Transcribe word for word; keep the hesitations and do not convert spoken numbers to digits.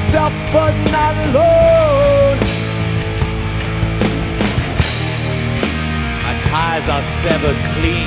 myself, but not alone. My ties are severed clean.